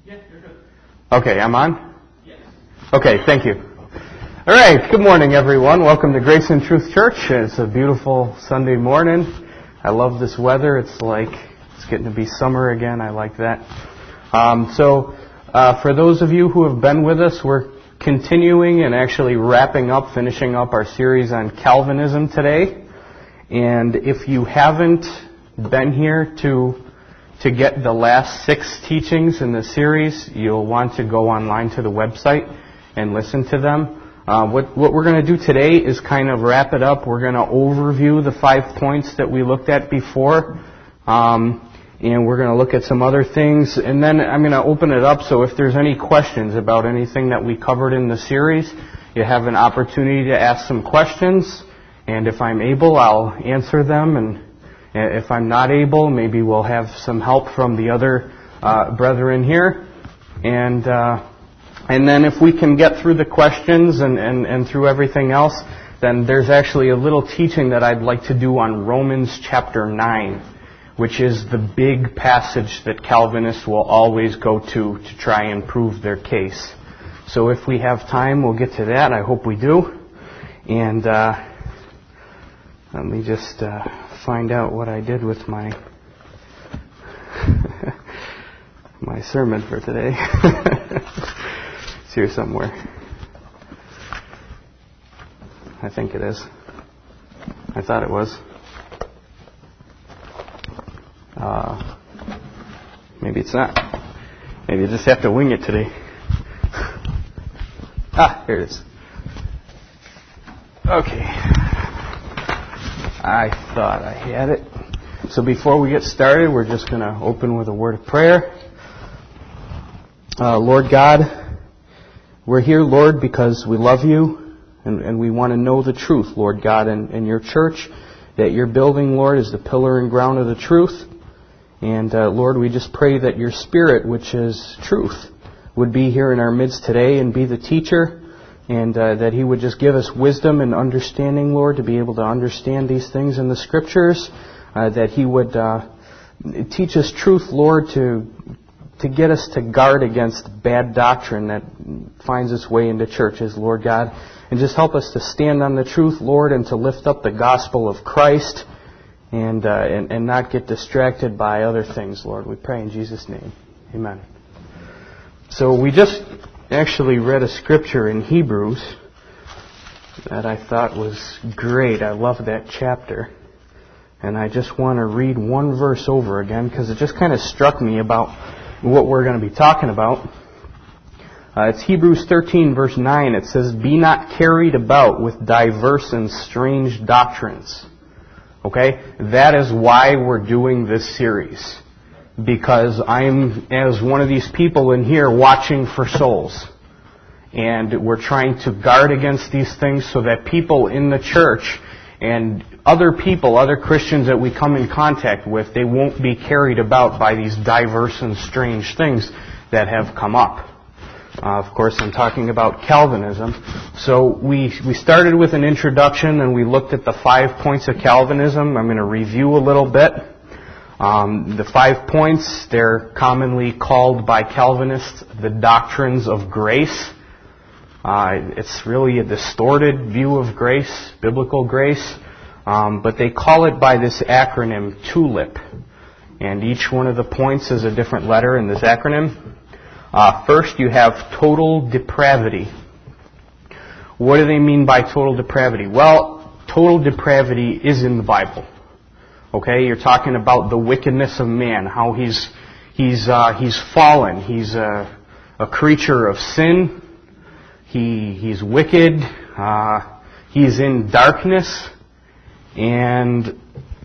Yes, you're good. Okay, I'm on? Yes. Okay, thank you. All right, good morning, everyone. Welcome to Grace and Truth Church. It's a beautiful Sunday morning. I love this weather. It's getting to be summer again. I like that. For those of you who have been with us, we're continuing and actually finishing up our series on Calvinism today. And if you haven't been here to get the last 6 teachings in the series, you'll want to go online to the website and listen to them. What we're going to do today is kind of wrap it up. We're going to overview the 5 points that we looked at before, and we're going to look at some other things, and then I'm going to open it up, so if there's any questions about anything that we covered in the series, you have an opportunity to ask some questions, and if I'm able, I'll answer them, and if I'm not able, maybe we'll have some help from the other brethren here. And then if we can get through the questions and through everything else, then there's actually a little teaching that I'd like to do on Romans chapter 9, which is the big passage that Calvinists will always go to try and prove their case. So if we have time, we'll get to that. I hope we do. And let me just find out what I did with my my sermon for today. It's here somewhere. I think it is. I thought it was. Maybe it's not. Maybe you just have to wing it today. Here it is. Okay. I thought I had it. So before we get started, we're just going to open with a word of prayer. Lord God, we're here, Lord, because we love you and we want to know the truth, Lord God, and your church that you're building, Lord, is the pillar and ground of the truth. And Lord, we just pray that your Spirit, which is truth, would be here in our midst today and be the teacher. And that he would just give us wisdom and understanding, Lord, to be able to understand these things in the Scriptures. That he would teach us truth, Lord, to get us to guard against bad doctrine that finds its way into churches, Lord God. And just help us to stand on the truth, Lord, and to lift up the gospel of Christ and not get distracted by other things, Lord. We pray in Jesus' name. Amen. So we just actually read a scripture in Hebrews that I thought was great. I love that chapter. And I just want to read one verse over again because it just kind of struck me about what we're going to be talking about. It's Hebrews 13 verse 9. It says, "Be not carried about with diverse and strange doctrines." Okay? That is why we're doing this series. Because I'm, as one of these people in here, watching for souls. And we're trying to guard against these things so that people in the church and other people, other Christians that we come in contact with, they won't be carried about by these diverse and strange things that have come up. Of course, I'm talking about Calvinism. So we started with an introduction and we looked at the 5 points of Calvinism. I'm going to review a little bit. The 5 points, they're commonly called by Calvinists the doctrines of grace. It's really a distorted view of grace, biblical grace, but they call it by this acronym, TULIP. And each one of the points is a different letter in this acronym. First, you have total depravity. What do they mean by total depravity? Well, total depravity is in the Bible. Okay, you're talking about the wickedness of man, how he's fallen. He's a creature of sin. He's wicked. He's in darkness, and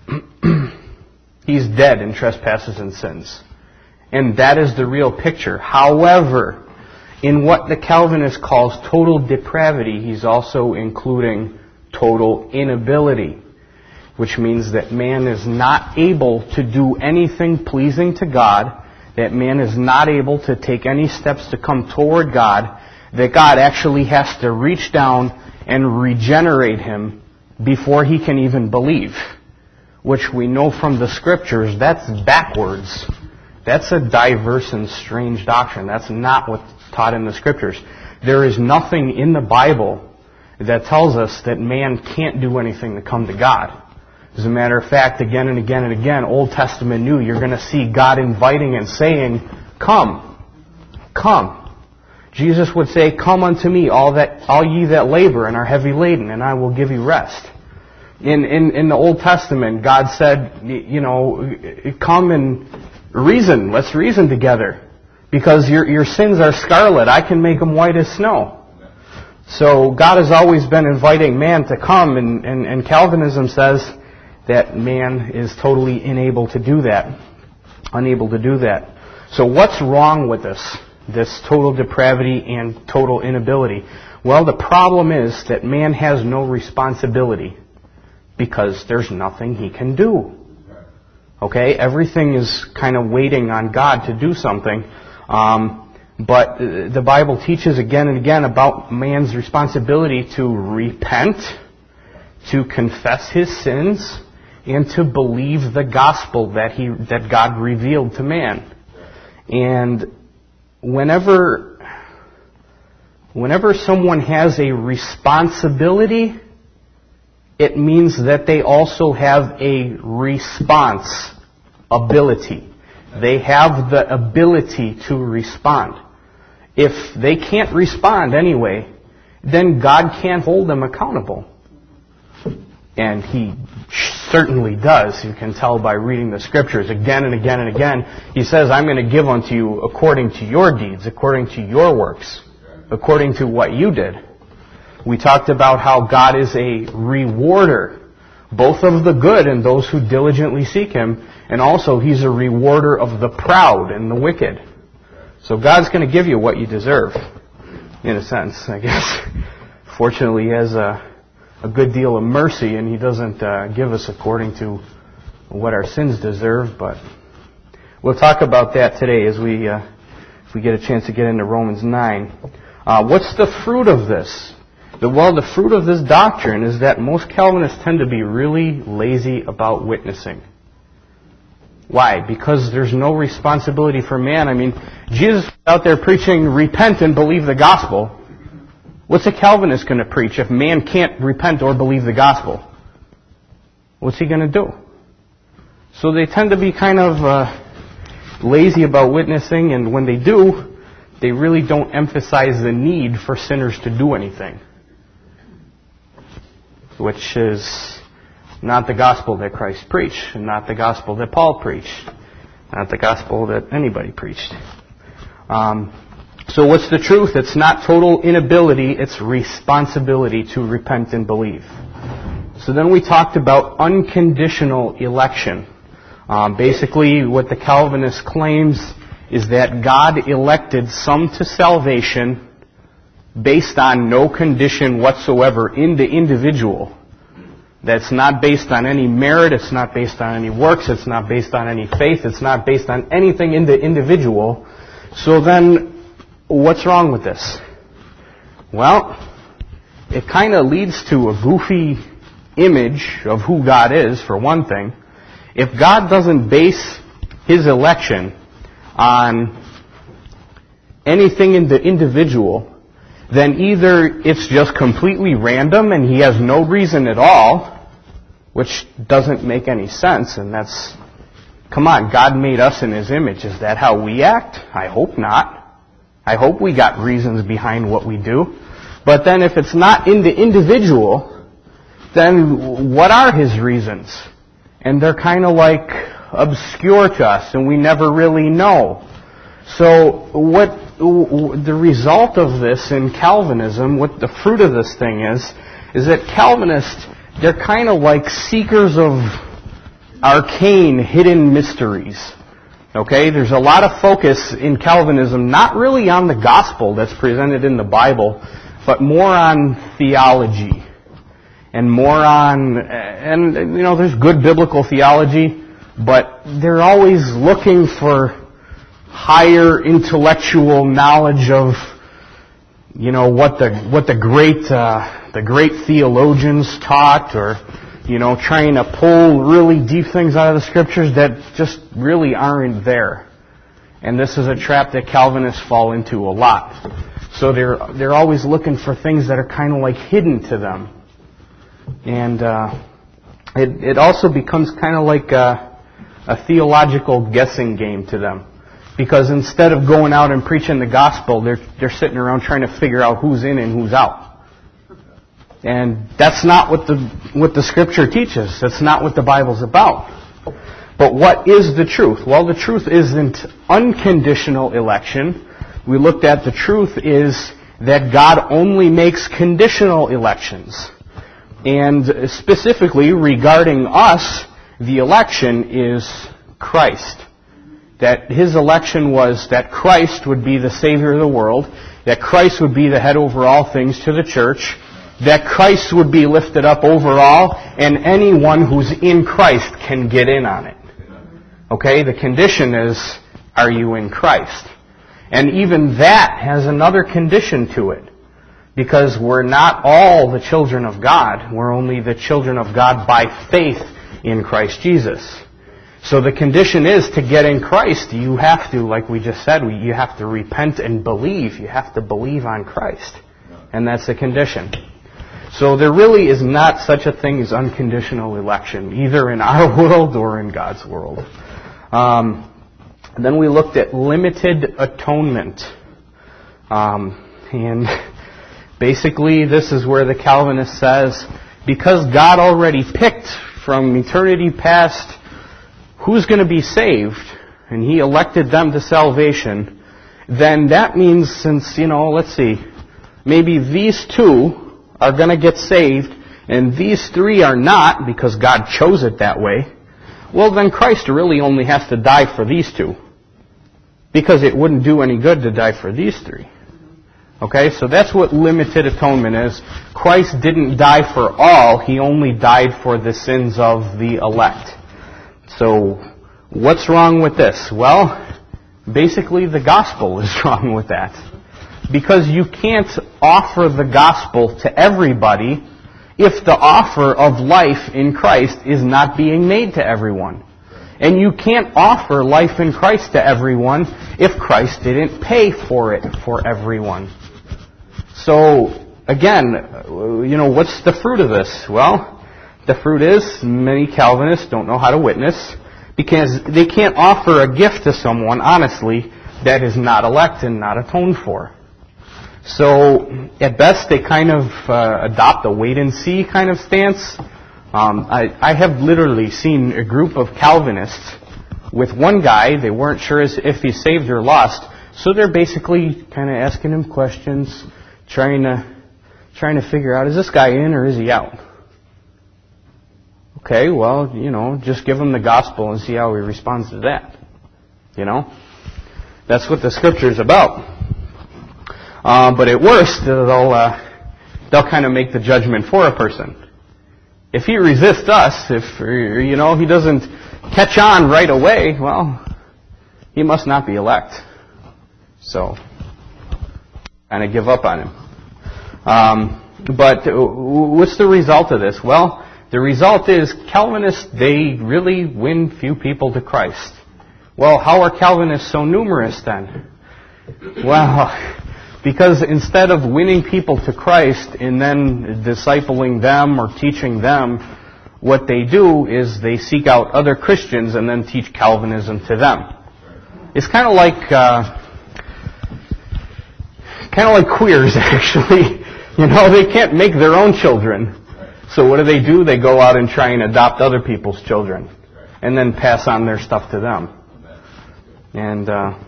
he's dead in trespasses and sins. And that is the real picture. However, in what the Calvinist calls total depravity, he's also including total inability, which means that man is not able to do anything pleasing to God, that man is not able to take any steps to come toward God, that God actually has to reach down and regenerate him before he can even believe, which we know from the Scriptures, that's backwards. That's a diverse and strange doctrine. That's not what's taught in the Scriptures. There is nothing in the Bible that tells us that man can't do anything to come to God. As a matter of fact, again and again and again, Old Testament, New, you're going to see God inviting and saying, come, come. Jesus would say, come unto me, all ye that labor and are heavy laden, and I will give you rest. In the Old Testament, God said, come and reason. Let's reason together. Because your sins are scarlet. I can make them white as snow. So God has always been inviting man to come, and Calvinism says that man is totally unable to do that. Unable to do that. So what's wrong with this total depravity and total inability? Well, the problem is that man has no responsibility because there's nothing he can do. Okay? Everything is kind of waiting on God to do something. But the Bible teaches again and again about man's responsibility to repent, to confess his sins, and to believe the gospel that God revealed to man. And whenever someone has a responsibility, it means that they also have a response ability. They have the ability to respond. If they can't respond anyway, then God can't hold them accountable. And He certainly does. You can tell by reading the Scriptures again and again and again. He says, I'm going to give unto you according to your deeds, according to your works, according to what you did. We talked about how God is a rewarder, both of the good and those who diligently seek Him, and also He's a rewarder of the proud and the wicked. So God's going to give you what you deserve, in a sense, I guess. Fortunately, He has a good deal of mercy, and He doesn't give us according to what our sins deserve, but we'll talk about that today as if we get a chance to get into Romans 9. What's the fruit of this? Well, the fruit of this doctrine is that most Calvinists tend to be really lazy about witnessing. Why? Because there's no responsibility for man. I mean, Jesus was out there preaching, repent and believe the gospel. What's a Calvinist going to preach if man can't repent or believe the gospel? What's he going to do? So they tend to be kind of lazy about witnessing, and when they do, they really don't emphasize the need for sinners to do anything, which is not the gospel that Christ preached, and not the gospel that Paul preached, not the gospel that anybody preached. So what's the truth? It's not total inability, it's responsibility to repent and believe. So then we talked about unconditional election. Basically, what the Calvinist claims is that God elected some to salvation based on no condition whatsoever in the individual. That's not based on any merit, it's not based on any works, it's not based on any faith, it's not based on anything in the individual. So then, what's wrong with this? Well, it kind of leads to a goofy image of who God is, for one thing. If God doesn't base His election on anything in the individual, then either it's just completely random and He has no reason at all, which doesn't make any sense, and that's, come on, God made us in His image. Is that how we act? I hope not. I hope we got reasons behind what we do. But then if it's not in the individual, then what are His reasons? And they're kind of like obscure to us, and we never really know. So what the result of this in Calvinism, what the fruit of this thing is that Calvinists, they're kind of like seekers of arcane, hidden mysteries. Okay? There's a lot of focus in Calvinism, not really on the gospel that's presented in the Bible, but more on theology. And more on, and you know, there's good biblical theology, but they're always looking for higher intellectual knowledge of, you know, what the great theologians taught, or, you know, trying to pull really deep things out of the Scriptures that just really aren't there. And this is a trap that Calvinists fall into a lot. So they're always looking for things that are kind of like hidden to them. And it also becomes kind of like a theological guessing game to them. Because instead of going out and preaching the gospel, they're sitting around trying to figure out who's in and who's out. And that's not what the Scripture teaches. That's not what the Bible's about. But what is the truth? Well, the truth isn't unconditional election. We looked at the truth is that God only makes conditional elections. And specifically regarding us, the election is Christ. That His election was that Christ would be the Savior of the world, that Christ would be the head over all things to the church, that Christ would be lifted up over all, and anyone who's in Christ can get in on it. Okay, the condition is, are you in Christ? And even that has another condition to it. Because we're not all the children of God. We're only the children of God by faith in Christ Jesus. So the condition is to get in Christ, you have to, like we just said, you have to repent and believe. You have to believe on Christ. And that's the condition. So there really is not such a thing as unconditional election, either in our world or in God's world. Then we looked at limited atonement. And basically this is where the Calvinist says, because God already picked from eternity past who's going to be saved, and He elected them to salvation, then that means since, let's see, maybe these two are going to get saved, and these three are not, because God chose it that way, well then Christ really only has to die for these two. Because it wouldn't do any good to die for these three. Okay, so that's what limited atonement is. Christ didn't die for all, He only died for the sins of the elect. So, what's wrong with this? Well, basically the gospel is wrong with that. Because you can't offer the gospel to everybody if the offer of life in Christ is not being made to everyone. And you can't offer life in Christ to everyone if Christ didn't pay for it for everyone. So, again, what's the fruit of this? Well, the fruit is many Calvinists don't know how to witness because they can't offer a gift to someone, honestly, that is not elect and not atoned for. So, at best, they kind of adopt a wait-and-see kind of stance. I have literally seen a group of Calvinists with one guy. They weren't sure if he's saved or lost, so they're basically kind of asking him questions, trying to figure out, is this guy in or is he out? Okay, well, just give him the gospel and see how he responds to that. That's what the Scripture's about. But at worst, they'll kind of make the judgment for a person. If he resists us, if he doesn't catch on right away, well, he must not be elect. So, kind of give up on him. But what's the result of this? Well, the result is Calvinists, they really win few people to Christ. Well, how are Calvinists so numerous then? Well, because instead of winning people to Christ and then discipling them or teaching them, what they do is they seek out other Christians and then teach Calvinism to them. It's kind of like queers, actually. They can't make their own children. So what do? They go out and try and adopt other people's children and then pass on their stuff to them. And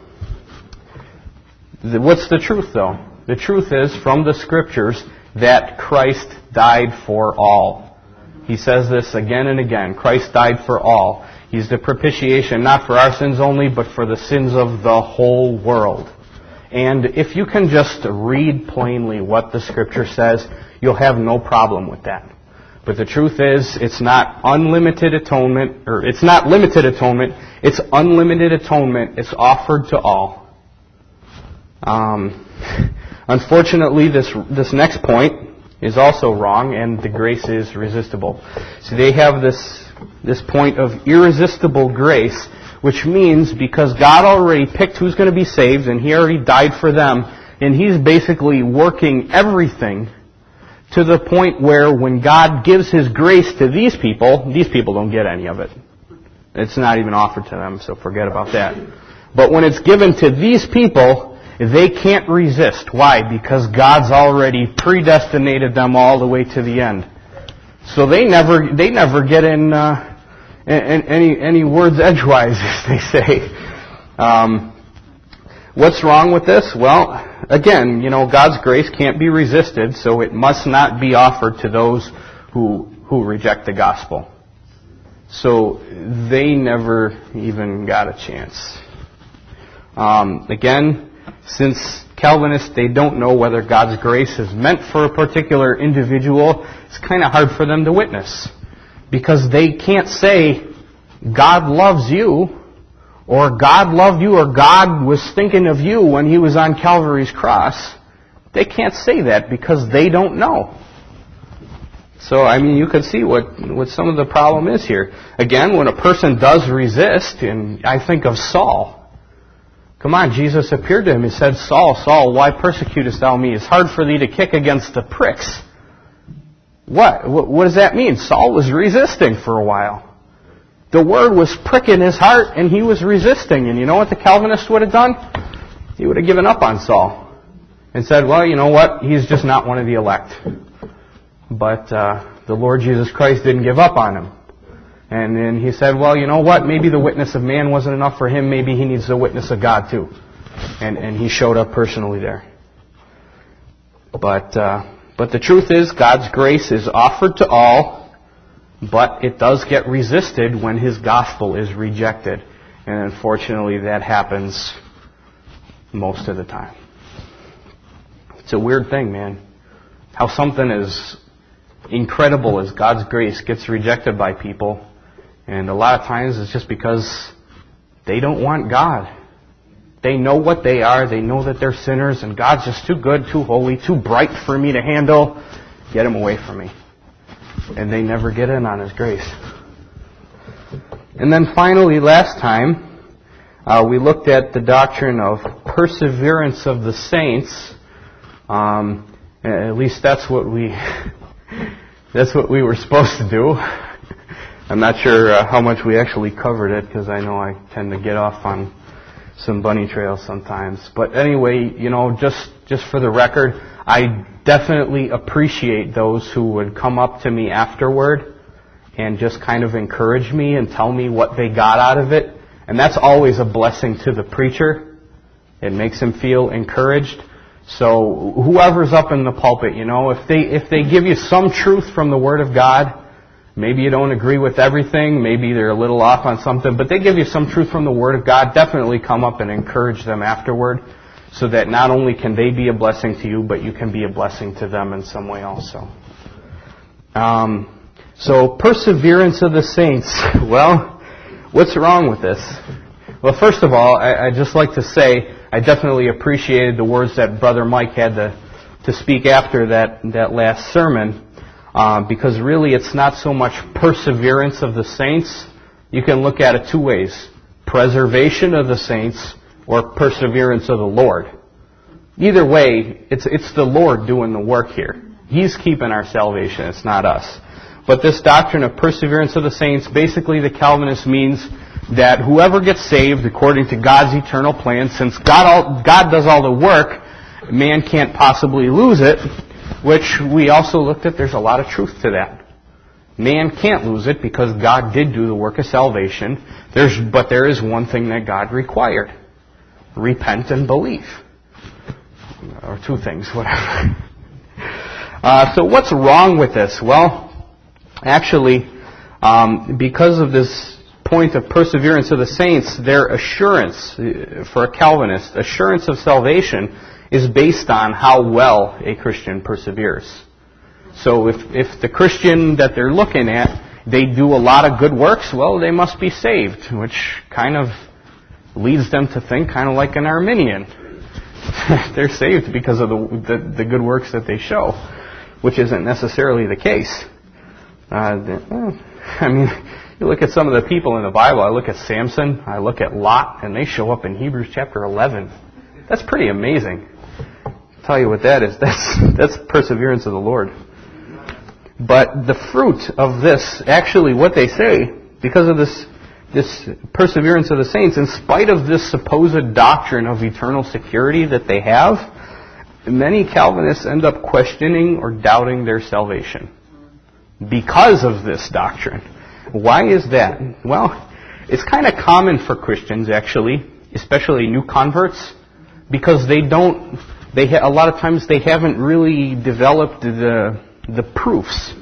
what's the truth, though? The truth is, from the Scriptures, that Christ died for all. He says this again and again. Christ died for all. He's the propitiation, not for our sins only, but for the sins of the whole world. And if you can just read plainly what the Scripture says, you'll have no problem with that. But the truth is, it's not unlimited atonement, or it's not limited atonement, it's unlimited atonement. It's offered to all. Unfortunately, this next point is also wrong, and the grace is resistible. So they have this point of irresistible grace, which means because God already picked who's going to be saved, and He already died for them, and He's basically working everything to the point where when God gives His grace to these people don't get any of it. It's not even offered to them, so forget about that. But when it's given to these people, they can't resist. Why? Because God's already predestinated them all the way to the end. So they never get in any words edgewise, as they say. What's wrong with this? Well, again, God's grace can't be resisted, so it must not be offered to those who reject the gospel. So they never even got a chance. Again, since Calvinists, they don't know whether God's grace is meant for a particular individual, it's kind of hard for them to witness. Because they can't say, God loves you, or God loved you, or God was thinking of you when He was on Calvary's cross. They can't say that because they don't know. So, you could see what some of the problem is here. Again, when a person does resist, and I think of Saul. Come on, Jesus appeared to him. He said, Saul, Saul, why persecutest thou me? It's hard for thee to kick against the pricks. What does that mean? Saul was resisting for a while. The word was pricking his heart, and he was resisting. And you know what the Calvinist would have done? He would have given up on Saul and said, well, you know what? He's just not one of the elect. But the Lord Jesus Christ didn't give up on him. And then he said, well, you know what? Maybe the witness of man wasn't enough for him. Maybe he needs the witness of God too. And he showed up personally there. But the truth is, God's grace is offered to all, but it does get resisted when His gospel is rejected. And unfortunately, that happens most of the time. It's a weird thing, man. How something as incredible as God's grace gets rejected by people. And a lot of times it's just because they don't want God. They know what they are. They know that they're sinners, and God's just too good, too holy, too bright for me to handle. Get Him away from me. And they never get in on His grace. And then finally, last time, we looked at the doctrine of perseverance of the saints. At least that's what we were supposed to do. I'm not sure how much we actually covered it, because I know I tend to get off on some bunny trails sometimes. But anyway, just for the record, I definitely appreciate those who would come up to me afterward and just kind of encourage me and tell me what they got out of it. And that's always a blessing to the preacher. It makes him feel encouraged. So whoever's up in the pulpit, if they give you some truth from the Word of God, maybe you don't agree with everything, maybe they're a little off on something, but they give you some truth from the Word of God, definitely come up and encourage them afterward, so that not only can they be a blessing to you, but you can be a blessing to them in some way also. So perseverance of the saints. Well, what's wrong with this? Well, first of all, I'd just like to say I definitely appreciated the words that Brother Mike had to speak after that last sermon, because really it's not so much perseverance of the saints. You can look at it two ways: preservation of the saints or perseverance of the Lord. Either way, it's the Lord doing the work here. He's keeping our salvation. It's not us. But this doctrine of perseverance of the saints, basically the Calvinist means that whoever gets saved according to God's eternal plan, since God does all the work, man can't possibly lose it, which we also looked at. There's a lot of truth to that. Man can't lose it because God did do the work of salvation. But there is one thing that God required: repent and believe. Or two things, whatever. So what's wrong with this? Well, actually, because of this point of perseverance of the saints, their assurance, for a Calvinist, assurance of salvation is based on how well a Christian perseveres. So if the Christian that they're looking at, they do a lot of good works, well, they must be saved, which kind of leads them to think kind of like an Arminian. They're saved because of the good works that they show, which isn't necessarily the case. You look at some of the people in the Bible. I look at Samson, I look at Lot, and they show up in Hebrews chapter 11. That's pretty amazing. I'll tell you what that is. That's perseverance of the Lord. But the fruit of this, actually what they say, because of this perseverance of the saints, in spite of this supposed doctrine of eternal security that they have, many Calvinists end up questioning or doubting their salvation because of this doctrine. Why is that? Well, it's kind of common for Christians, actually, especially new converts, because a lot of times they haven't really developed the proofs,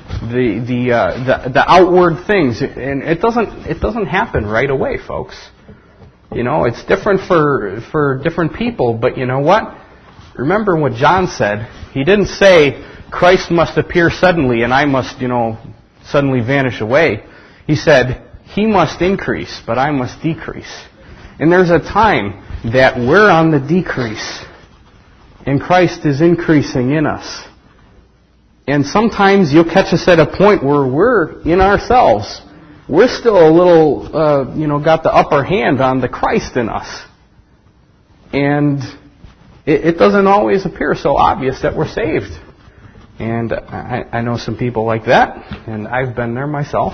the outward things, and it doesn't happen right away, folks. It's different for different people, but you know what? Remember what John said. He didn't say Christ must appear suddenly and I must, suddenly vanish away. He said, He must increase, but I must decrease. And there's a time that we're on the decrease, and Christ is increasing in us. And sometimes you'll catch us at a point where we're in ourselves. We're still a little, got the upper hand on the Christ in us. And it doesn't always appear so obvious that we're saved. And I know some people like that, and I've been there myself.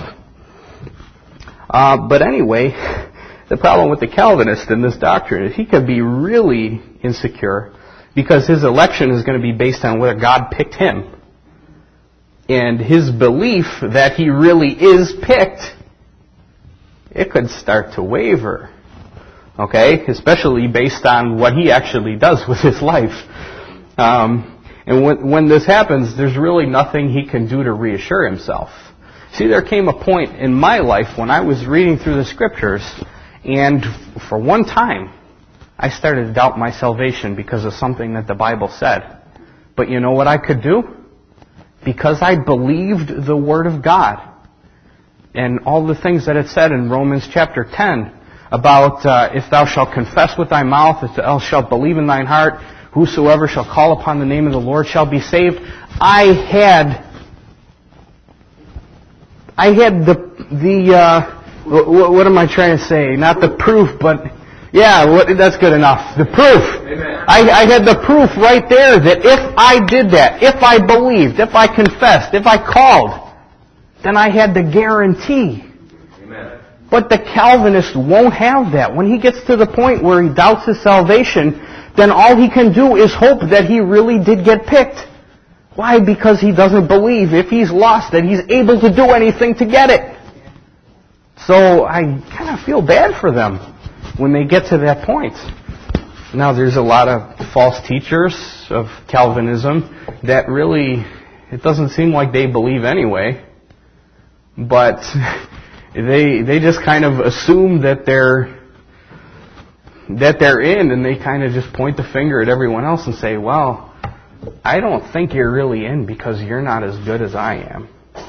But anyway, the problem with the Calvinist in this doctrine is he can be really insecure because his election is going to be based on whether God picked him. And his belief that he really is picked, it could start to waver. Okay? Especially based on what he actually does with his life. And when this happens, there's really nothing he can do to reassure himself. See, there came a point in my life when I was reading through the Scriptures, and for one time, I started to doubt my salvation because of something that the Bible said. But you know what I could do? Because I believed the Word of God and all the things that it said in Romans chapter 10 about if thou shalt confess with thy mouth, if thou shalt believe in thine heart, whosoever shall call upon the name of the Lord shall be saved. I had what am I trying to say? Not the proof, but that's good enough. The proof. Amen. I had the proof right there that if I did that, if I believed, if I confessed, if I called, then I had the guarantee. Amen. But the Calvinist won't have that. When he gets to the point where he doubts his salvation, then all he can do is hope that he really did get picked. Why? Because he doesn't believe if he's lost that he's able to do anything to get it. So I kind of feel bad for them when they get to that point. Now there's a lot of false teachers of Calvinism that really, it doesn't seem like they believe anyway. But they just kind of assume that they're in, and they kind of just point the finger at everyone else and say, well, I don't think you're really in because you're not as good as I am.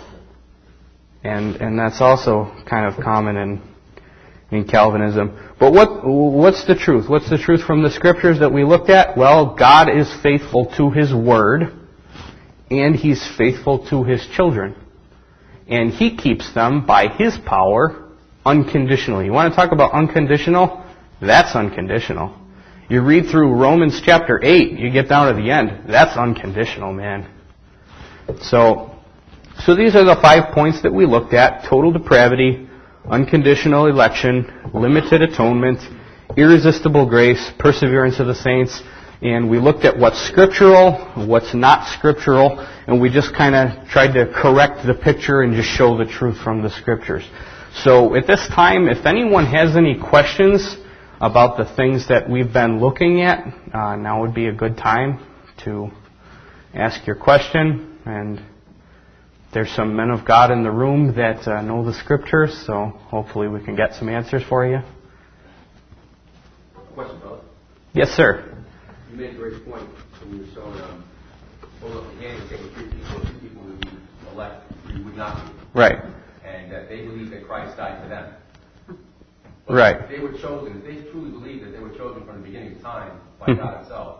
And that's also kind of common in Calvinism. But what's the truth? What's the truth from the Scriptures that we looked at? Well, God is faithful to His Word, and He's faithful to His children. And He keeps them by His power unconditionally. You want to talk about unconditional? That's unconditional. You read through Romans chapter 8, you get down to the end. That's unconditional, man. So these are the 5 points that we looked at. Total depravity, unconditional election, limited atonement, irresistible grace, perseverance of the saints. And we looked at what's scriptural, what's not scriptural, and we just kind of tried to correct the picture and just show the truth from the Scriptures. So at this time, if anyone has any questions about the things that we've been looking at, now would be a good time to ask your question. And there's some men of God in the room that know the Scriptures, so hopefully we can get some answers for you. Question, brother? Yes, sir. You made a great point when you were showing hold up the hand and saying 3 people, 2 people would be elect, 3 would not be. Right. And that they believe that Christ died for them. But right. If they were chosen, if they truly believe that they were chosen from the beginning of time by God Himself,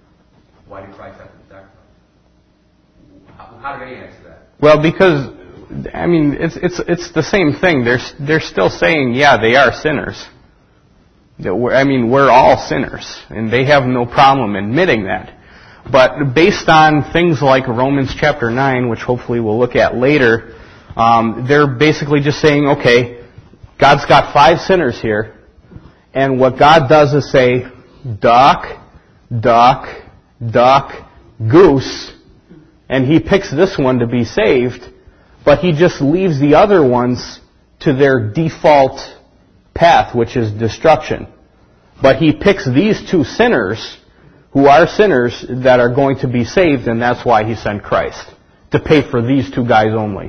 why did Christ have to be sacrificed? How do they answer that? Well, because I mean, it's the same thing. They're still saying, yeah, they are sinners. We're all sinners, and they have no problem admitting that. But based on things like Romans chapter 9, which hopefully we'll look at later, they're basically just saying, okay, God's got 5 sinners here, and what God does is say, duck, duck, duck, goose, and He picks this one to be saved, but He just leaves the other ones to their default path, which is destruction. But He picks these 2 sinners, who are sinners, that are going to be saved, and that's why He sent Christ, to pay for these 2 guys only.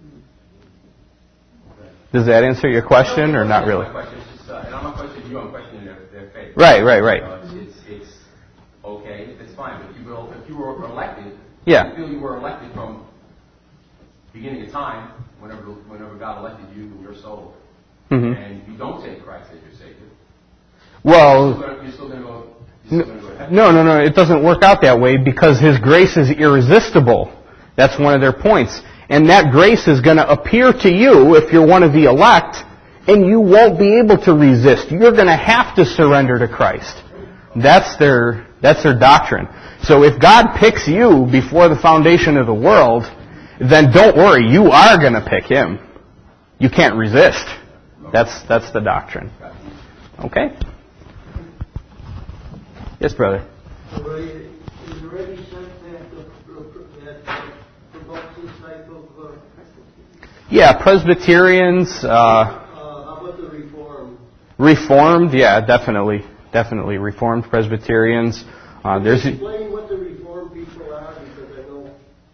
Does that answer your question, or not really? My question is just, and I'm not questioning you, I'm questioning their faith. Right. It's okay, it's fine, but if you were elected, Yeah. you feel you were elected from beginning of time, whenever God elected you and your soul, and you don't take Christ as your Savior, Well, you're still going to go to heaven. No, it doesn't work out that way because His grace is irresistible. That's one of their points. And that grace is going to appear to you if you're one of the elect, and you won't be able to resist. You're going to have to surrender to Christ. That's their doctrine. So if God picks you before the foundation of the world, then don't worry, you are going to pick Him. You can't resist. That's the doctrine. Okay? Yes, brother. Is there any sense that production type of... Yeah, Presbyterians... how about the Reformed? Reformed, yeah, definitely. Definitely. Reformed Presbyterians. Explain what the Reformed people are, because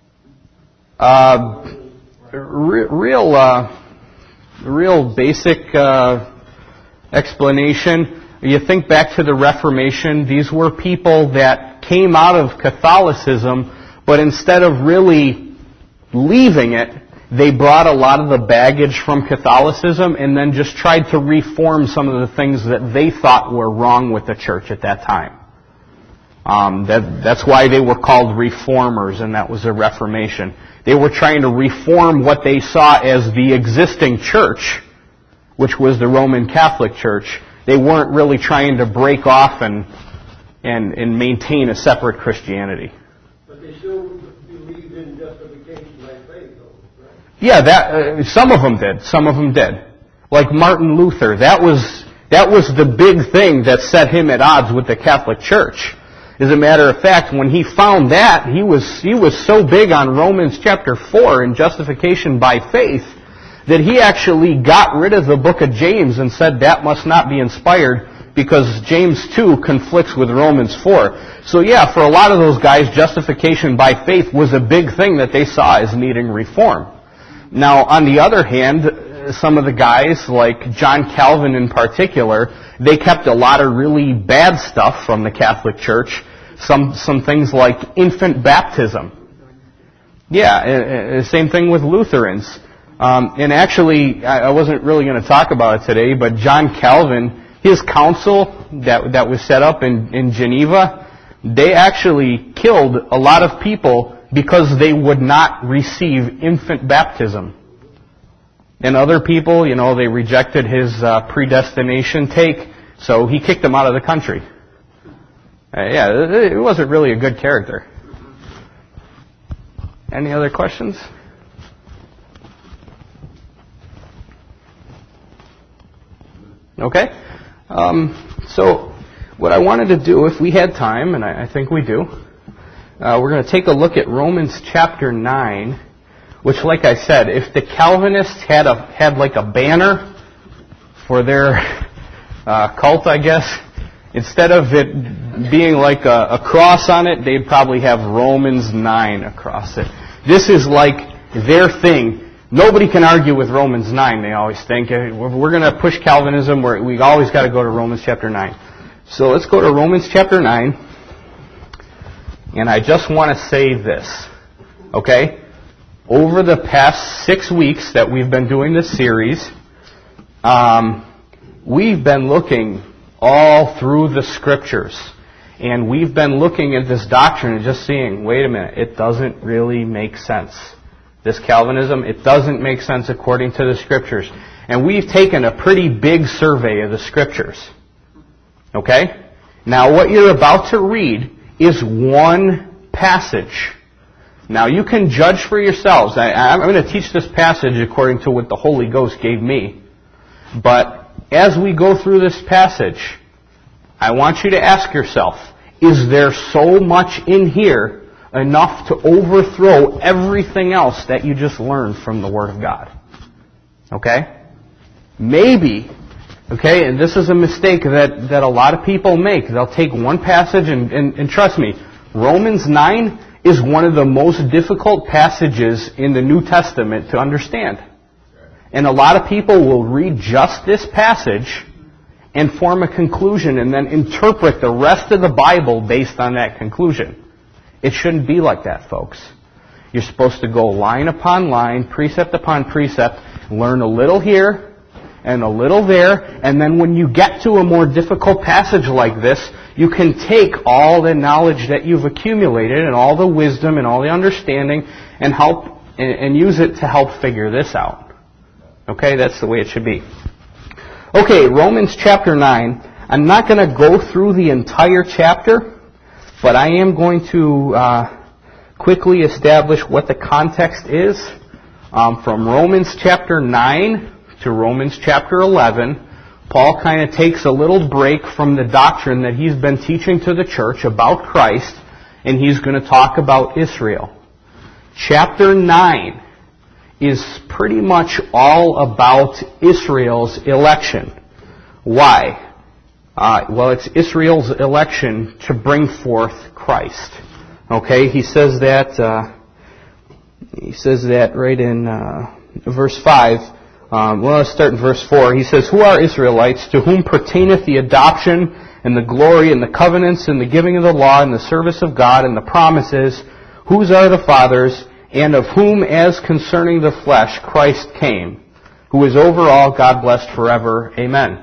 I know... real basic explanation. You think back to the Reformation, these were people that came out of Catholicism, but instead of really leaving it, they brought a lot of the baggage from Catholicism and then just tried to reform some of the things that they thought were wrong with the church at that time. That's why they were called reformers, and that was a Reformation. They were trying to reform what they saw as the existing church, which was the Roman Catholic Church. They weren't really trying to break off and maintain a separate Christianity. But they still believed in justification by faith, though, right? Yeah, some of them did. Some of them did. Like Martin Luther, that was the big thing that set him at odds with the Catholic Church. As a matter of fact, when he found that, he was so big on Romans chapter 4 and justification by faith that he actually got rid of the book of James and said that must not be inspired because James 2 conflicts with Romans 4. So yeah, for a lot of those guys, justification by faith was a big thing that they saw as needing reform. Now, on the other hand, some of the guys, like John Calvin in particular, they kept a lot of really bad stuff from the Catholic Church. Some things like infant baptism. Yeah, same thing with Lutherans. And actually, I wasn't really going to talk about it today, but John Calvin, his council that was set up in Geneva, they actually killed a lot of people because they would not receive infant baptism. And other people, they rejected his predestination take, so he kicked them out of the country. It wasn't really a good character. Any other questions? Okay. So what I wanted to do, if we had time, and I think we do, we're going to take a look at Romans chapter 9, which, like I said, if the Calvinists had like a banner for their cult, I guess, instead of it being like a cross on it, they'd probably have Romans 9 across it. This is like their thing. Nobody can argue with Romans 9, they always think. We're going to push Calvinism, we always got to go to Romans chapter 9. So let's go to Romans chapter 9. And I just want to say this, okay? Over the past 6 weeks that we've been doing this series, we've been looking all through the Scriptures. And we've been looking at this doctrine and just seeing, wait a minute, it doesn't really make sense. This Calvinism, it doesn't make sense according to the Scriptures. And we've taken a pretty big survey of the Scriptures. Okay? Now what you're about to read is one passage. Now you can judge for yourselves. I'm going to teach this passage according to what the Holy Ghost gave me. But as we go through this passage, I want you to ask yourself, is there so much in here enough to overthrow everything else that you just learned from the Word of God? Okay? Maybe. Okay? And this is a mistake that a lot of people make. They'll take one passage and trust me, Romans 9 is one of the most difficult passages in the New Testament to understand. And a lot of people will read just this passage and form a conclusion and then interpret the rest of the Bible based on that conclusion. It shouldn't be like that, folks. You're supposed to go line upon line, precept upon precept, learn a little here and a little there, and then when you get to a more difficult passage like this, you can take all the knowledge that you've accumulated and all the wisdom and all the understanding and help and use it to help figure this out. Okay, that's the way it should be. Okay, Romans chapter 9. I'm not going to go through the entire chapter, but I am going to quickly establish what the context is. From Romans chapter 9 to Romans chapter 11, Paul kind of takes a little break from the doctrine that he's been teaching to the church about Christ, and he's going to talk about Israel. Chapter 9 is pretty much all about Israel's election. Why? Well, it's Israel's election to bring forth Christ. Okay, he says that right in verse 5. Let's start in verse 4. He says, "Who are Israelites, to whom pertaineth the adoption and the glory and the covenants and the giving of the law and the service of God and the promises, whose are the fathers, and of whom, as concerning the flesh, Christ came, who is over all, God blessed forever. Amen."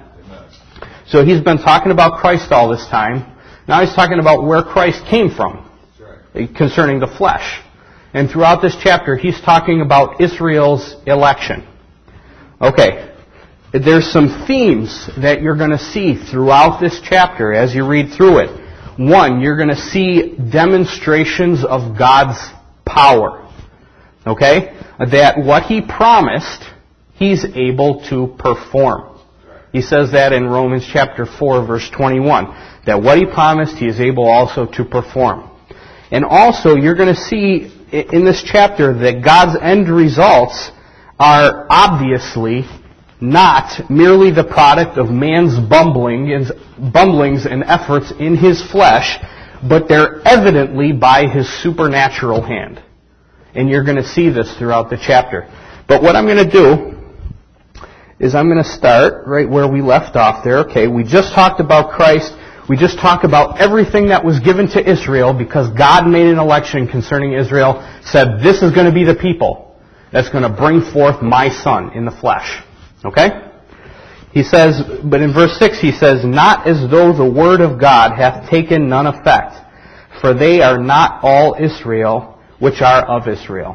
So he's been talking about Christ all this time. Now he's talking about where Christ came from, concerning the flesh. And throughout this chapter, he's talking about Israel's election. Okay, there's some themes that you're going to see throughout this chapter as you read through it. One, you're going to see demonstrations of God's power. Okay? That what He promised, He's able to perform. He says that in Romans chapter 4, verse 21. That what He promised, He is able also to perform. And also, you're going to see in this chapter that God's end results are obviously not merely the product of man's bumblings and efforts in his flesh, but they're evidently by His supernatural hand. And you're going to see this throughout the chapter. But what I'm going to do is I'm going to start right where we left off there. Okay, we just talked about Christ. We just talked about everything that was given to Israel because God made an election concerning Israel, said this is going to be the people that's going to bring forth my Son in the flesh. Okay? He says, but in verse 6 he says, "Not as though the word of God hath taken none effect, for they are not all Israel which are of Israel."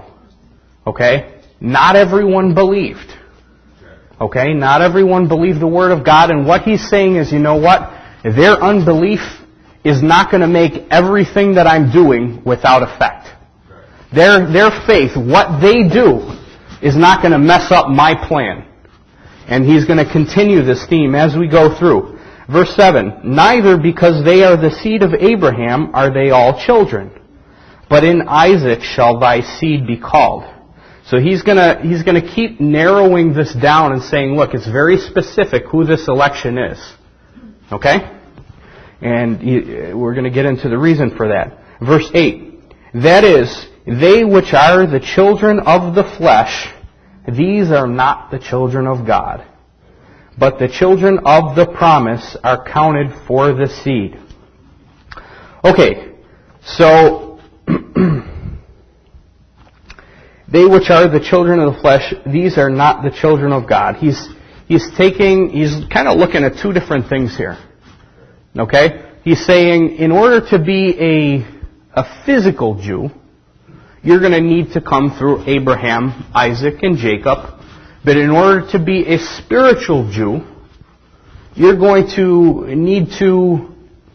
Okay? Not everyone believed. Okay? Not everyone believed the word of God, and what he's saying is, you know what? Their unbelief is not going to make everything that I'm doing without effect. Their faith, what they do, is not going to mess up my plan. And he's going to continue this theme as we go through. Verse 7, "Neither because they are the seed of Abraham are they all children, but in Isaac shall thy seed be called." So he's going to keep narrowing this down and saying, look, it's very specific who this election is. Okay? And we're going to get into the reason for that. Verse 8, "That is, they which are the children of the flesh, these are not the children of God. But the children of the promise are counted for the seed." Okay, so they which are the children of the flesh, these are not the children of God. He's kind of looking at two different things here. Okay? He's saying in order to be a physical Jew, you're going to need to come through Abraham, Isaac, and Jacob. But in order to be a spiritual Jew, you're going to need to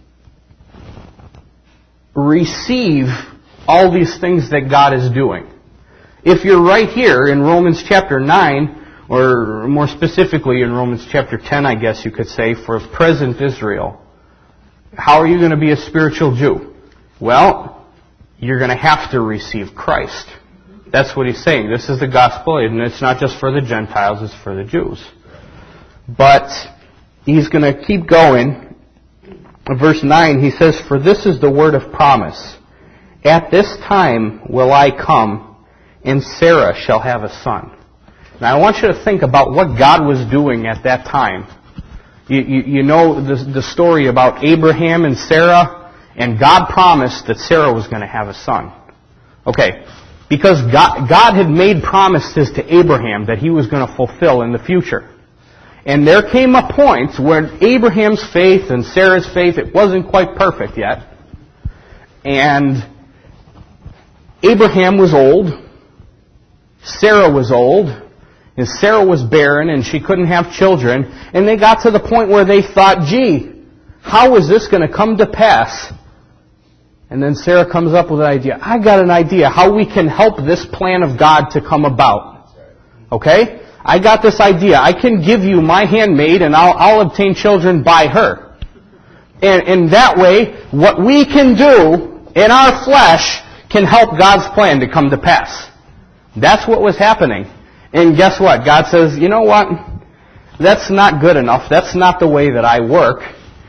receive all these things that God is doing. If you're right here in Romans chapter 9, or more specifically in Romans chapter 10, I guess you could say, for present Israel, how are you going to be a spiritual Jew? Well, you're going to have to receive Christ. That's what he's saying. This is the gospel, and it's not just for the Gentiles, it's for the Jews. But he's going to keep going. In verse 9, he says, "For this is the word of promise. At this time will I come, and Sarah shall have a son." Now I want you to think about what God was doing at that time. You know the story about Abraham and Sarah, and God promised that Sarah was going to have a son. Okay, because God had made promises to Abraham that he was going to fulfill in the future. And there came a point where Abraham's faith and Sarah's faith, it wasn't quite perfect yet. And Abraham was old, Sarah was old, and Sarah was barren and she couldn't have children. And they got to the point where they thought, gee, how is this going to come to pass? And then Sarah comes up with an idea. I got an idea how we can help this plan of God to come about. Okay? I got this idea. I can give you my handmaid and I'll obtain children by her. And that way, what we can do in our flesh can help God's plan to come to pass. That's what was happening. And guess what? God says, you know what? That's not good enough. That's not the way that I work.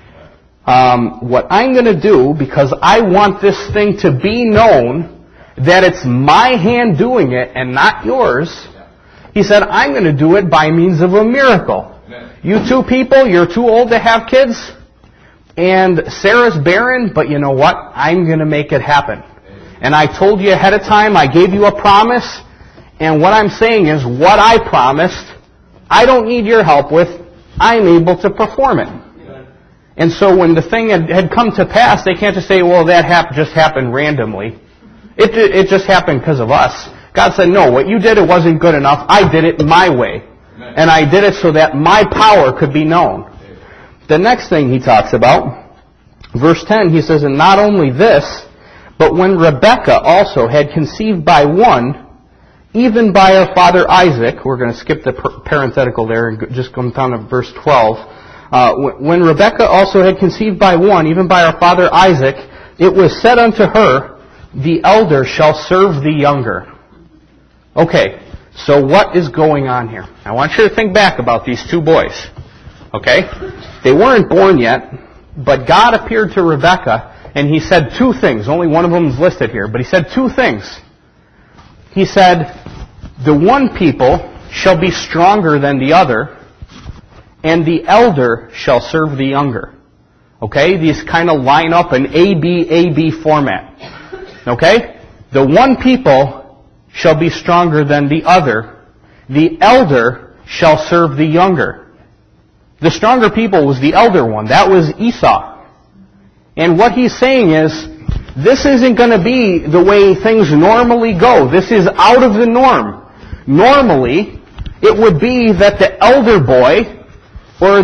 What I'm going to do, because I want this thing to be known that it's my hand doing it and not yours, he said, I'm going to do it by means of a miracle. You two people, you're too old to have kids, and Sarah's barren, but you know what? I'm going to make it happen. And I told you ahead of time, I gave you a promise, and what I'm saying is, what I promised, I don't need your help with, I'm able to perform it. And so when the thing had come to pass, they can't just say, well, that just happened randomly. It just happened because of us. God said, no, what you did, it wasn't good enough. I did it my way. Amen. And I did it so that my power could be known. Amen. The next thing he talks about, verse 10, he says, and not only this, but when Rebekah also had conceived by one, even by our father Isaac, we're going to skip the parenthetical there and just come down to verse 12. When Rebekah also had conceived by one, even by our father Isaac, it was said unto her, the elder shall serve the younger. Okay, so what is going on here? I want you to think back about these two boys. Okay? They weren't born yet, but God appeared to Rebekah, and he said two things. Only one of them is listed here, but he said two things. He said, the one people shall be stronger than the other, and the elder shall serve the younger. Okay? These kind of line up in A-B format. Okay? The one people shall be stronger than the other. The elder shall serve the younger. The stronger people was the elder one. That was Esau. And what he's saying is, this isn't going to be the way things normally go. This is out of the norm. Normally, it would be that the elder boy, or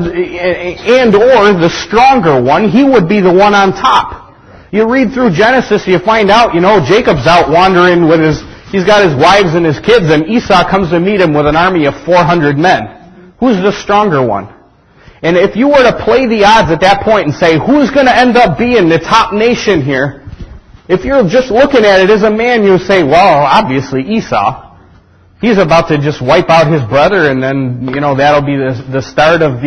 the stronger one, he would be the one on top. You read through Genesis, you find out, Jacob's out wandering with he's got his wives and his kids, and Esau comes to meet him with an army of 400 men. Who's the stronger one? And if you were to play the odds at that point and say, who's going to end up being the top nation here? If you're just looking at it as a man, you'll say, well, obviously Esau. He's about to just wipe out his brother, and then, that'll be the start of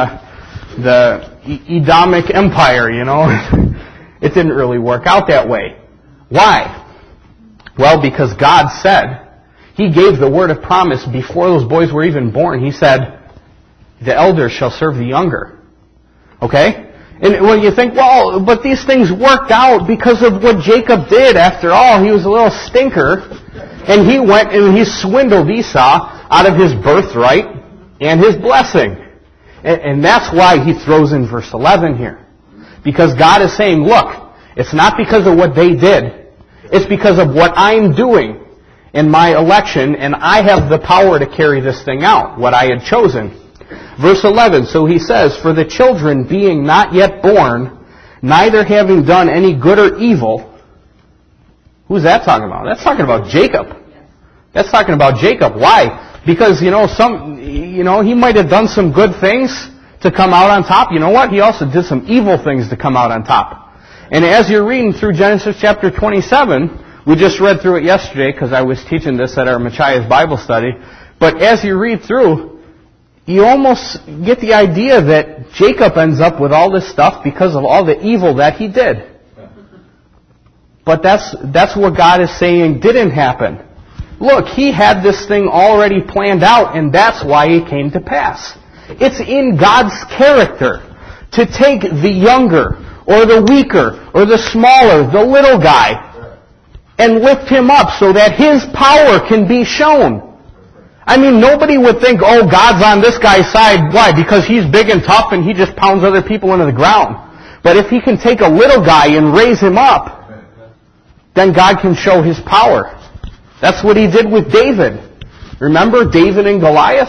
the Edomic Empire, It didn't really work out that way. Why? Well, because God said, He gave the word of promise before those boys were even born. He said, the elder shall serve the younger. Okay? And when you think, well, but these things worked out because of what Jacob did. After all, he was a little stinker, and he went and he swindled Esau out of his birthright and his blessing. And that's why he throws in verse 11 here. Because God is saying, look, it's not because of what they did. It's because of what I'm doing in my election, and I have the power to carry this thing out, what I had chosen. Verse 11, so he says, for the children being not yet born, neither having done any good or evil. Who's that talking about? That's talking about Jacob. That's talking about Jacob. Why? Because, he might have done some good things to come out on top. You know what? He also did some evil things to come out on top. And as you're reading through Genesis chapter 27, we just read through it yesterday because I was teaching this at our Machias Bible study. But as you read through, you almost get the idea that Jacob ends up with all this stuff because of all the evil that he did. But that's what God is saying didn't happen. Look, he had this thing already planned out, and that's why it came to pass. It's in God's character to take the younger, or the weaker, or the smaller, the little guy, and lift him up so that his power can be shown. I mean, nobody would think, oh, God's on this guy's side. Why? Because he's big and tough and he just pounds other people into the ground. But if he can take a little guy and raise him up, then God can show his power. That's what he did with David. Remember David and Goliath?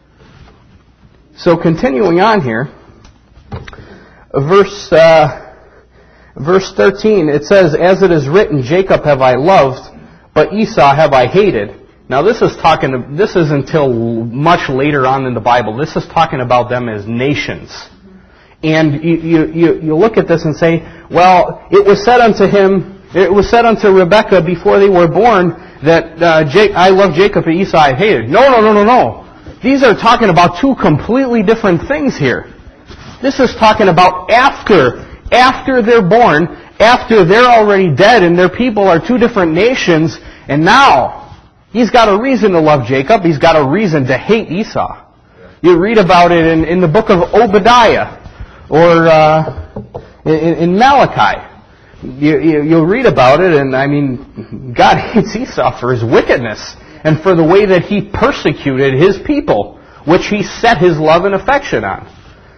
So continuing on here, verse 13, it says, as it is written, Jacob have I loved, but Esau have I hated. Now this is until much later on in the Bible. This is talking about them as nations. And you look at this and say, well, it was said unto Rebekah before they were born that I love Jacob and Esau I hated. No. These are talking about two completely different things here. This is talking about after they're born, after they're already dead and their people are two different nations, and now he's got a reason to love Jacob, he's got a reason to hate Esau. You read about it in the book of Obadiah, or in Malachi. You'll read about it, and I mean, God hates Esau for his wickedness and for the way that he persecuted his people, which he set his love and affection on.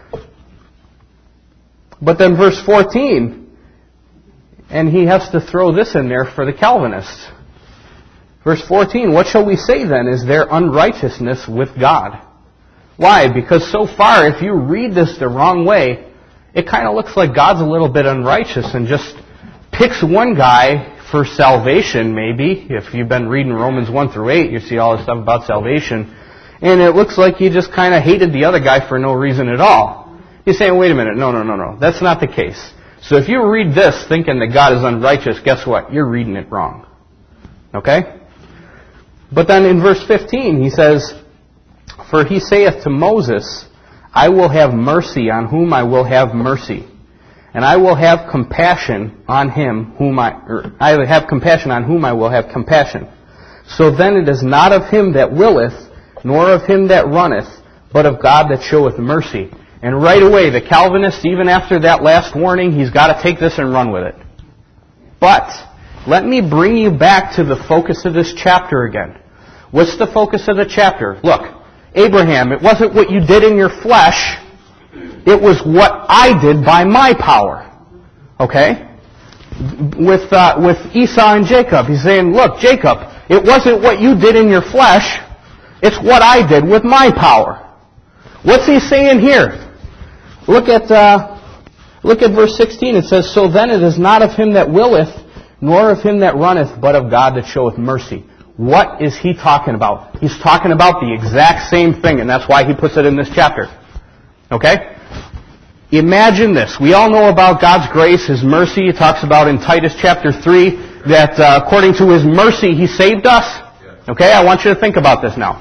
But then verse 14, and he has to throw this in there for the Calvinists. Verse 14, what shall we say then? Is there unrighteousness with God? Why? Because so far, if you read this the wrong way, it kind of looks like God's a little bit unrighteous and just picks one guy for salvation, maybe. If you've been reading Romans 1 through 8, you see all this stuff about salvation. And it looks like he just kind of hated the other guy for no reason at all. You're saying, wait a minute, no. That's not the case. So if you read this thinking that God is unrighteous, guess what? You're reading it wrong. Okay? But then in verse 15, he says, for he saith to Moses, I will have mercy on whom I will have mercy, and I will have compassion on him I will have compassion on whom I will have compassion. So then it is not of him that willeth, nor of him that runneth, but of God that showeth mercy. And right away, the Calvinist, even after that last warning, he's got to take this and run with it. But let me bring you back to the focus of this chapter again. What's the focus of the chapter? Look, Abraham, it wasn't what you did in your flesh. It was what I did by my power. Okay? With Esau and Jacob. He's saying, look, Jacob, it wasn't what you did in your flesh. It's what I did with my power. What's he saying here? Look at verse 16. It says, so then it is not of him that willeth, nor of him that runneth, but of God that showeth mercy. What is he talking about? He's talking about the exact same thing, and that's why he puts it in this chapter. Okay? Imagine this. We all know about God's grace, His mercy. He talks about in Titus chapter 3 that according to His mercy He saved us. Okay? I want you to think about this now.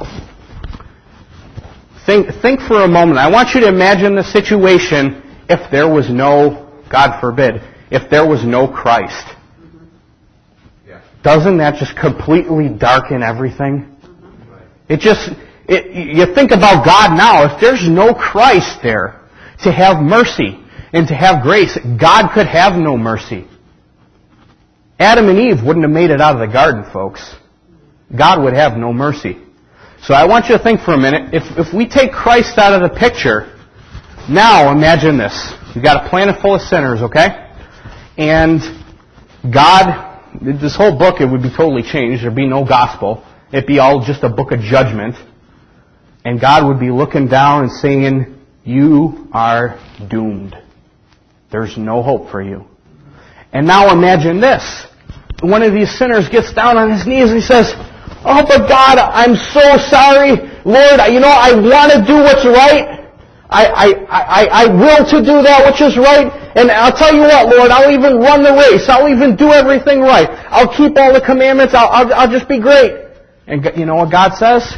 Think for a moment. I want you to imagine the situation if there was no, God forbid, if there was no Christ. Doesn't that just completely darken everything? You think about God now. If there's no Christ there to have mercy and to have grace, God could have no mercy. Adam and Eve wouldn't have made it out of the garden, folks. God would have no mercy. So I want you to think for a minute. If we take Christ out of the picture, now imagine this. You've got a planet full of sinners, okay? And God this whole book, it would be totally changed. There'd be no gospel. It'd be all just a book of judgment. And God would be looking down and saying, you are doomed. There's no hope for you. And now imagine this. One of these sinners gets down on his knees and he says, oh, but God, I'm so sorry. Lord, I want to do what's right. I will to do that which is right. And I'll tell you what, Lord, I'll even run the race. I'll even do everything right. I'll keep all the commandments. I'll just be great. And you know what God says?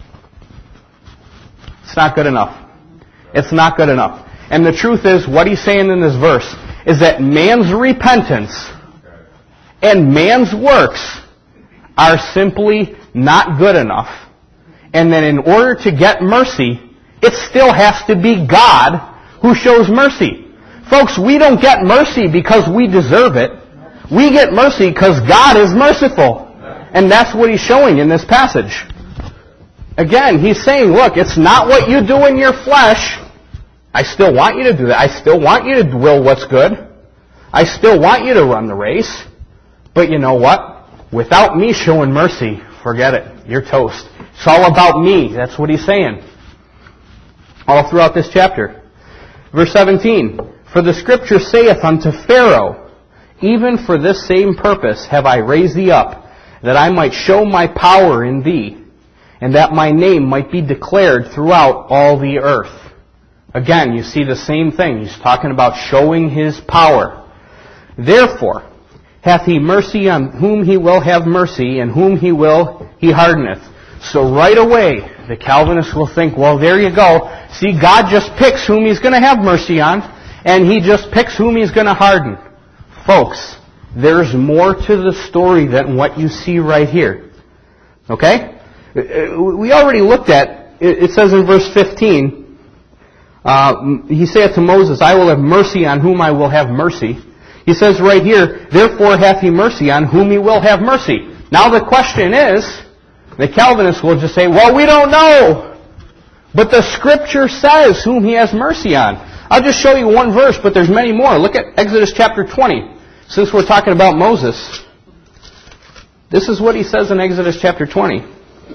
It's not good enough. It's not good enough. And the truth is, what he's saying in this verse is that man's repentance and man's works are simply not good enough. And that in order to get mercy, it still has to be God who shows mercy. Folks, we don't get mercy because we deserve it. We get mercy because God is merciful. And that's what he's showing in this passage. Again, he's saying, look, it's not what you do in your flesh. I still want you to do that. I still want you to will what's good. I still want you to run the race. But you know what? Without me showing mercy, forget it. You're toast. It's all about me. That's what he's saying. All throughout this chapter. Verse 17. For the Scripture saith unto Pharaoh, even for this same purpose have I raised thee up, that I might show my power in thee, and that my name might be declared throughout all the earth. Again, you see the same thing. He's talking about showing his power. Therefore, hath he mercy on whom he will have mercy, and whom he will he hardeneth. So right away, the Calvinists will think, well, there you go. See, God just picks whom he's going to have mercy on, and he just picks whom he's going to harden. Folks, there's more to the story than what you see right here. Okay? We already looked at, it says in verse 15, he saith to Moses, I will have mercy on whom I will have mercy. He says right here, therefore hath he mercy on whom he will have mercy. Now the question is, the Calvinists will just say, well, we don't know. But the Scripture says whom he has mercy on. I'll just show you one verse, but there's many more. Look at Exodus chapter 20. Since we're talking about Moses, this is what he says in Exodus chapter 20.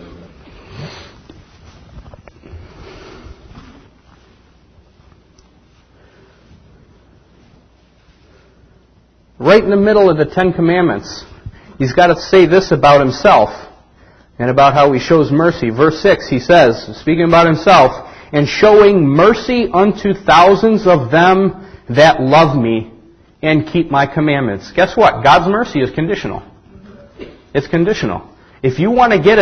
Right in the middle of the Ten Commandments, he's got to say this about himself and about how he shows mercy. Verse 6, he says, speaking about himself, and showing mercy unto thousands of them that love me and keep my commandments. Guess what? God's mercy is conditional. It's conditional. If you want to get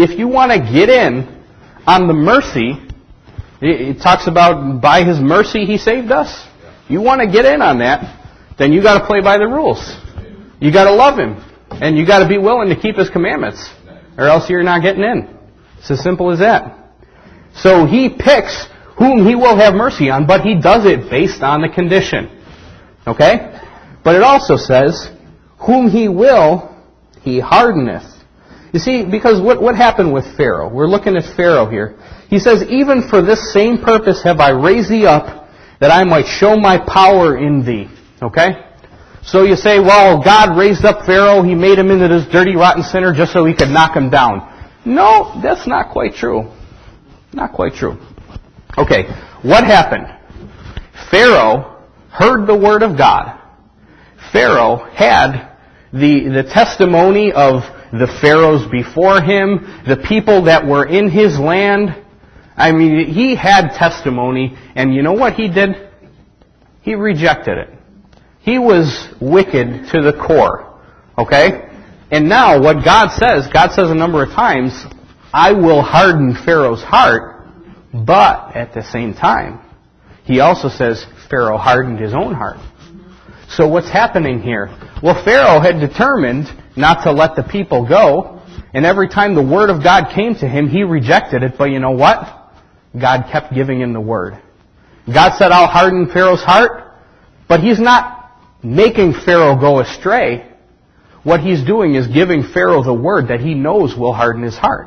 in on the mercy, it talks about by his mercy he saved us. You want to get in on that, then you got to play by the rules. You got to love him, and you got to be willing to keep his commandments, or else you're not getting in. It's as simple as that. So he picks whom he will have mercy on, but he does it based on the condition. Okay? But it also says, whom he will, he hardeneth. You see, because what happened with Pharaoh? We're looking at Pharaoh here. He says, even for this same purpose have I raised thee up, that I might show my power in thee. Okay? So you say, well, God raised up Pharaoh, he made him into this dirty, rotten sinner just so he could knock him down. No, that's not quite true. Not quite true. Okay, what happened? Pharaoh heard the word of God. Pharaoh had the testimony of the pharaohs before him, the people that were in his land. I mean, he had testimony, and you know what he did? He rejected it. He was wicked to the core. Okay? And now what God says a number of times, I will harden Pharaoh's heart, but at the same time, he also says Pharaoh hardened his own heart. So what's happening here? Well, Pharaoh had determined not to let the people go, and every time the word of God came to him, he rejected it, but you know what? God kept giving him the word. God said, I'll harden Pharaoh's heart, but he's not making Pharaoh go astray. What he's doing is giving Pharaoh the word that he knows will harden his heart.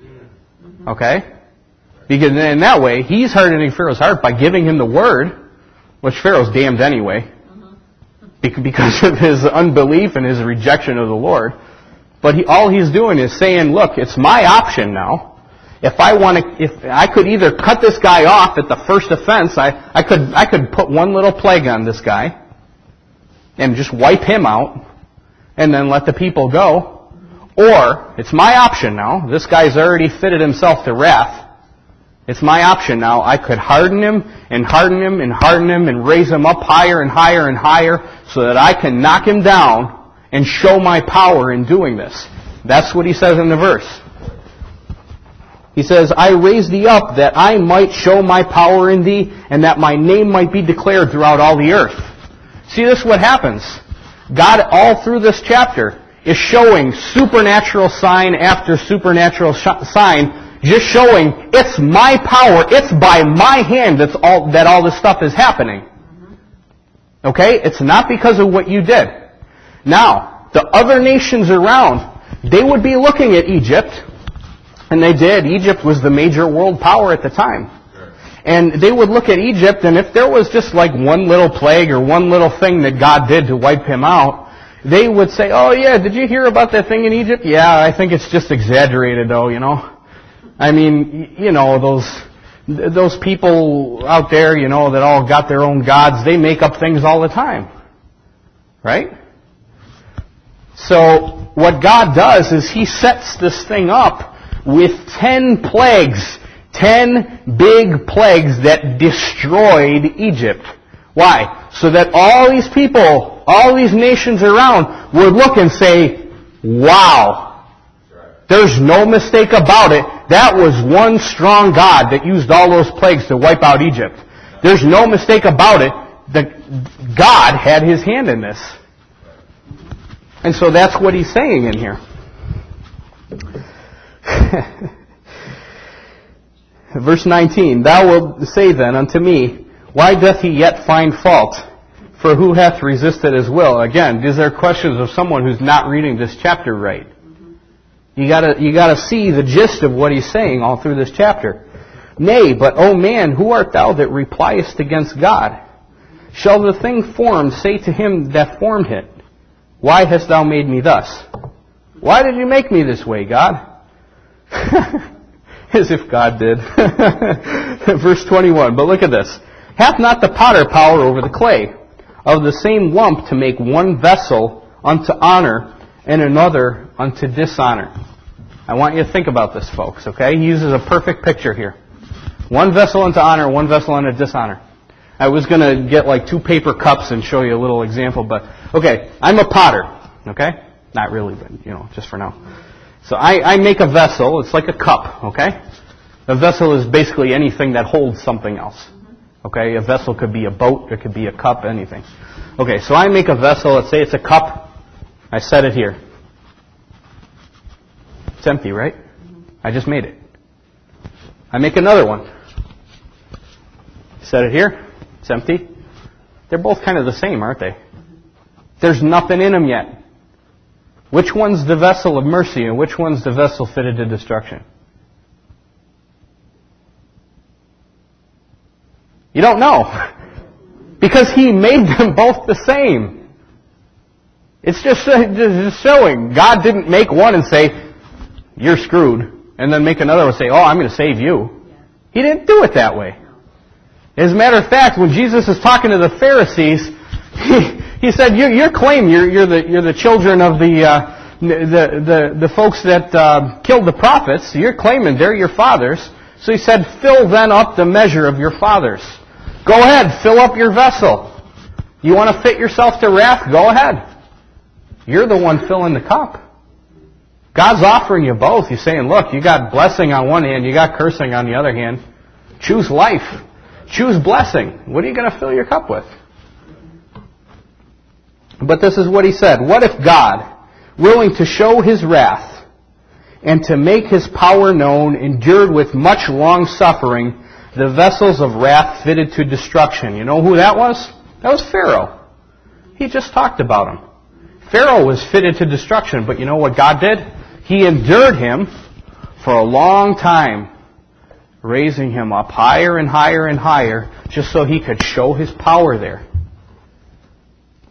Okay? Because in that way, he's hardening Pharaoh's heart by giving him the word, which Pharaoh's damned anyway. because of his unbelief and his rejection of the Lord. But all he's doing is saying, look, it's my option now. If I could either cut this guy off at the first offense, I could put one little plague on this guy and just wipe him out and then let the people go. Or, it's my option now. This guy's already fitted himself to wrath. It's my option now. I could harden him and harden him and harden him and raise him up higher and higher and higher so that I can knock him down and show my power in doing this. That's what he says in the verse. He says, I raised thee up that I might show my power in thee and that my name might be declared throughout all the earth. See, this is what happens. God, all through this chapter, is showing supernatural sign after supernatural sign, just showing it's my power, it's by my hand that all this stuff is happening. Okay? It's not because of what you did. Now, the other nations around, they would be looking at Egypt, and they did. Egypt was the major world power at the time. And they would look at Egypt, and if there was just like one little plague or one little thing that God did to wipe him out, they would say, oh yeah, did you hear about that thing in Egypt? Yeah, I think it's just exaggerated though, you know. I mean, you know, those people out there, you know, that all got their own gods, they make up things all the time. Right? So, what God does is He sets this thing up with 10 plagues. 10 big plagues that destroyed Egypt. Why? So that all these people, all these nations around would look and say, wow, there's no mistake about it. That was one strong God that used all those plagues to wipe out Egypt. There's no mistake about it that God had His hand in this. And so that's what He's saying in here. Verse 19, Thou wilt say then unto me, Why doth he yet find fault? For who hath resisted his will? Again, these are questions of someone who's not reading this chapter right. You gotta see the gist of what he's saying all through this chapter. Nay, but, O man, who art thou that repliest against God? Shall the thing formed say to him that formed it, Why hast thou made me thus? Why did you make me this way, God? As if God did. Verse 21, but look at this. Hath not the potter power over the clay, of the same lump to make one vessel unto honor, and another unto dishonor? I want you to think about this, folks, okay? He uses a perfect picture here. One vessel unto honor, one vessel unto dishonor. I was going to get like 2 paper cups and show you a little example, but, okay, I'm a potter, okay? Not really, but, you know, just for now. So I make a vessel. It's like a cup, okay? A vessel is basically anything that holds something else. Okay? A vessel could be a boat. It could be a cup, anything. Okay, so I make a vessel. Let's say it's a cup. I set it here. It's empty, right? I just made it. I make another one. Set it here. It's empty. They're both kind of the same, aren't they? There's nothing in them yet. Which one's the vessel of mercy and which one's the vessel fitted to destruction? You don't know. Because He made them both the same. It's just showing. God didn't make one and say, you're screwed, and then make another and say, oh, I'm going to save you. He didn't do it that way. As a matter of fact, when Jesus is talking to the Pharisees, He said, your claim, you're the children of the folks that killed the prophets. You're claiming they're your fathers. So He said, fill then up the measure of your fathers. Go ahead, fill up your vessel. You want to fit yourself to wrath? Go ahead. You're the one filling the cup. God's offering you both. He's saying, look, you got blessing on one hand, you got cursing on the other hand. Choose life. Choose blessing. What are you going to fill your cup with? But this is what He said. What if God, willing to show His wrath and to make His power known, endured with much long suffering the vessels of wrath fitted to destruction? You know who that was? That was Pharaoh. He just talked about him. Pharaoh was fitted to destruction, but you know what God did? He endured him for a long time, raising him up higher and higher and higher, just so He could show His power there.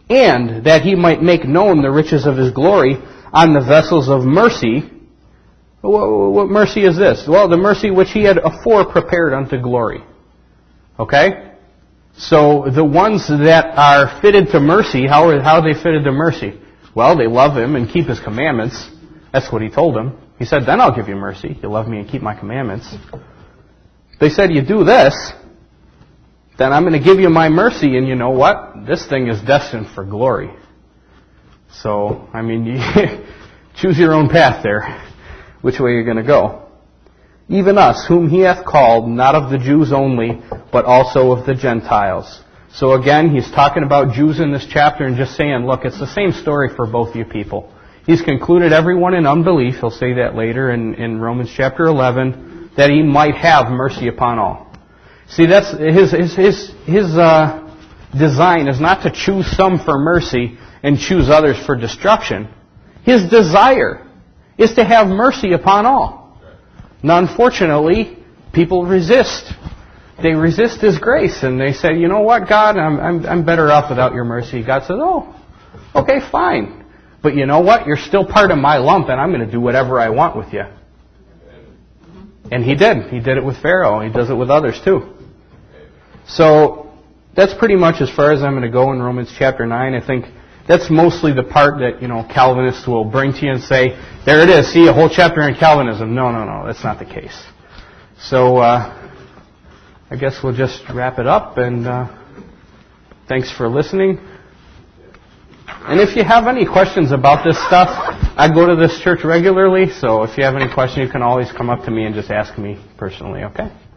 and that he might make known the riches of his glory on the vessels of mercy. What mercy is this? Well, the mercy which he had afore prepared unto glory. Okay? So the ones that are fitted to mercy, how are they fitted to mercy? Well, they love him and keep his commandments. That's what he told them. He said, then I'll give you mercy. You love me and keep my commandments. They said, you do this, then I'm going to give you my mercy, and you know what? This thing is destined for glory. So, I mean, you choose your own path there, which way you're going to go. Even us, whom he hath called, not of the Jews only, but also of the Gentiles. So again, he's talking about Jews in this chapter and just saying, look, it's the same story for both you people. He's concluded everyone in unbelief, he'll say that later in Romans chapter 11, that he might have mercy upon all. See, that's his design is not to choose some for mercy and choose others for destruction. His desire is to have mercy upon all. Now, unfortunately, people resist. They resist His grace, and they say, you know what, God, I'm better off without your mercy. God says, oh, okay, fine. But you know what? You're still part of my lump, and I'm going to do whatever I want with you. And He did. He did it with Pharaoh. He does it with others too. So that's pretty much as far as I'm going to go in Romans chapter 9. I think that's mostly the part that, Calvinists will bring to you and say, there it is, see, a whole chapter in Calvinism. No, that's not the case. So I guess we'll just wrap it up, and thanks for listening. And if you have any questions about this stuff, I go to this church regularly, so if you have any questions, you can always come up to me and just ask me personally, okay?